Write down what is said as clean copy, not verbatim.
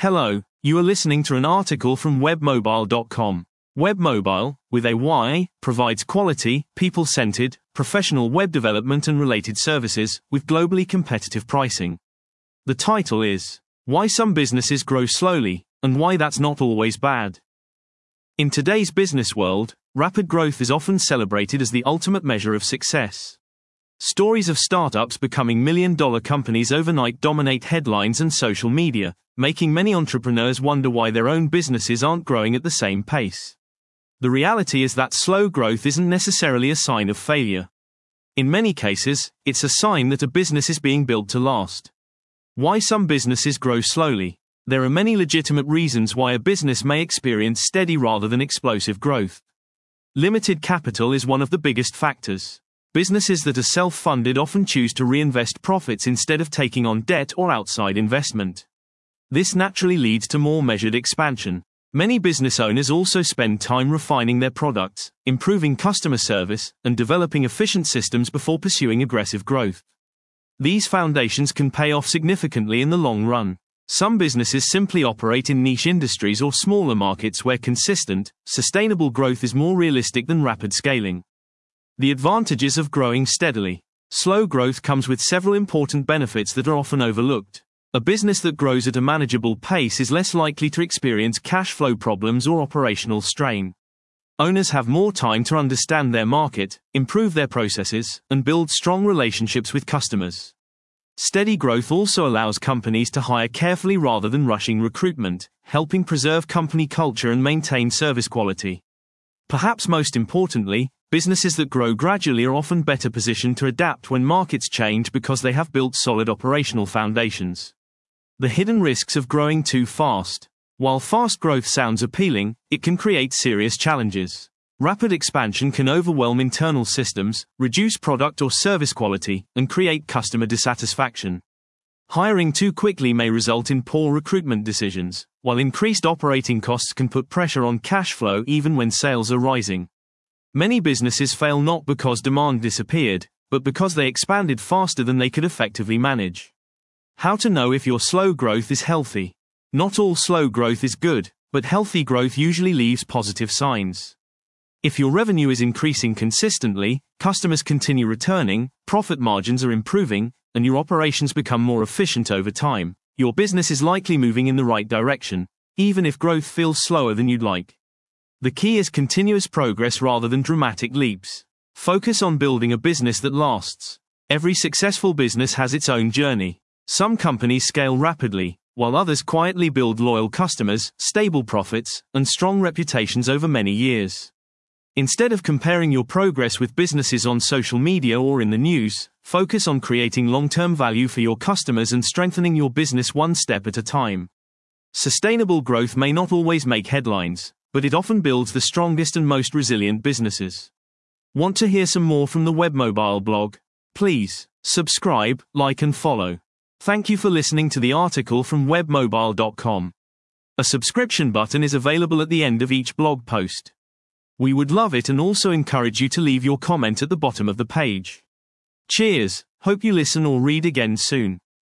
Hello, you are listening to an article from webmobile.com. Webmobile, with a Y, provides quality, people-centered, professional web development and related services, with globally competitive pricing. The title is, Why Some Businesses Grow Slowly, and Why That's Not Always Bad. In today's business world, rapid growth is often celebrated as the ultimate measure of success. Stories of startups becoming million-dollar companies overnight dominate headlines and social media, making many entrepreneurs wonder why their own businesses aren't growing at the same pace. The reality is that slow growth isn't necessarily a sign of failure. In many cases, it's a sign that a business is being built to last. Why some businesses grow slowly? There are many legitimate reasons why a business may experience steady rather than explosive growth. Limited capital is one of the biggest factors. Businesses that are self-funded often choose to reinvest profits instead of taking on debt or outside investment. This naturally leads to more measured expansion. Many business owners also spend time refining their products, improving customer service, and developing efficient systems before pursuing aggressive growth. These foundations can pay off significantly in the long run. Some businesses simply operate in niche industries or smaller markets where consistent, sustainable growth is more realistic than rapid scaling. The advantages of growing steadily. Slow growth comes with several important benefits that are often overlooked. A business that grows at a manageable pace is less likely to experience cash flow problems or operational strain. Owners have more time to understand their market, improve their processes, and build strong relationships with customers. Steady growth also allows companies to hire carefully rather than rushing recruitment, helping preserve company culture and maintain service quality. Perhaps most importantly, businesses that grow gradually are often better positioned to adapt when markets change because they have built solid operational foundations. The hidden risks of growing too fast. While fast growth sounds appealing, it can create serious challenges. Rapid expansion can overwhelm internal systems, reduce product or service quality, and create customer dissatisfaction. Hiring too quickly may result in poor recruitment decisions, while increased operating costs can put pressure on cash flow even when sales are rising. Many businesses fail not because demand disappeared, but because they expanded faster than they could effectively manage. How to know if your slow growth is healthy? Not all slow growth is good, but healthy growth usually leaves positive signs. If your revenue is increasing consistently, customers continue returning, profit margins are improving, and your operations become more efficient over time, your business is likely moving in the right direction, even if growth feels slower than you'd like. The key is continuous progress rather than dramatic leaps. Focus on building a business that lasts. Every successful business has its own journey. Some companies scale rapidly, while others quietly build loyal customers, stable profits, and strong reputations over many years. Instead of comparing your progress with businesses on social media or in the news, focus on creating long-term value for your customers and strengthening your business one step at a time. Sustainable growth may not always make headlines, but it often builds the strongest and most resilient businesses. Want to hear some more from the Webmobile blog? Please subscribe, like and follow. Thank you for listening to the article from webmobile.com. A subscription button is available at the end of each blog post. We would love it and also encourage you to leave your comment at the bottom of the page. Cheers, hope you listen or read again soon.